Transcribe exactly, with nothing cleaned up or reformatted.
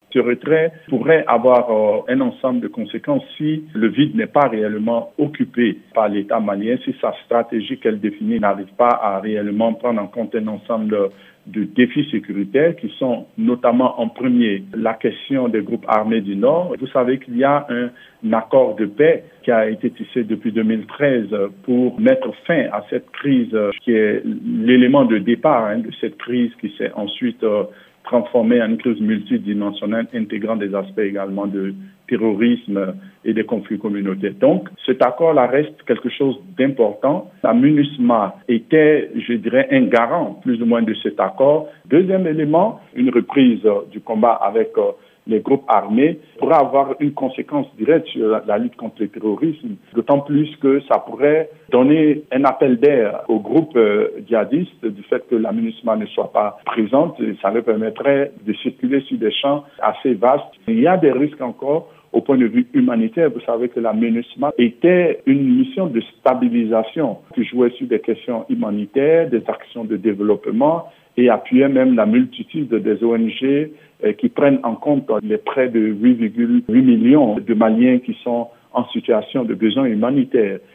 Ce retrait pourrait avoir euh, un ensemble de conséquences si le vide n'est pas réellement occupé par l'État malien, si sa stratégie qu'elle définit n'arrive pas à réellement prendre en compte un ensemble de défis sécuritaires qui sont notamment en premier la question des groupes armés du Nord. Vous savez qu'il y a un, un accord de paix qui a été tissé depuis deux mille treize pour mettre fin à cette crise qui est l'élément de départ hein, de cette crise qui s'est ensuite euh, transformée en une crise multidimensionnelle intégrant des aspects également de terrorisme et des conflits communautaires. Donc, cet accord-là reste quelque chose d'important. La MINUSMA était, je dirais, un garant plus ou moins de cet accord. Deuxième élément, une reprise du combat avec les groupes armés pourrait avoir une conséquence directe sur la, la lutte contre le terrorisme, d'autant plus que ça pourrait donner un appel d'air aux groupes euh, djihadistes du fait que la MINUSMA ne soit pas présente. Et ça leur permettrait de circuler sur des champs assez vastes. Il y a des risques encore au point de vue humanitaire. Vous savez que la MINUSMA était une mission de stabilisation qui jouait sur des questions humanitaires, des actions de développement et appuyait même la multitude des O N G euh, qui prennent en compte les près de huit virgule huit millions de Maliens qui sont en situation de besoin humanitaire.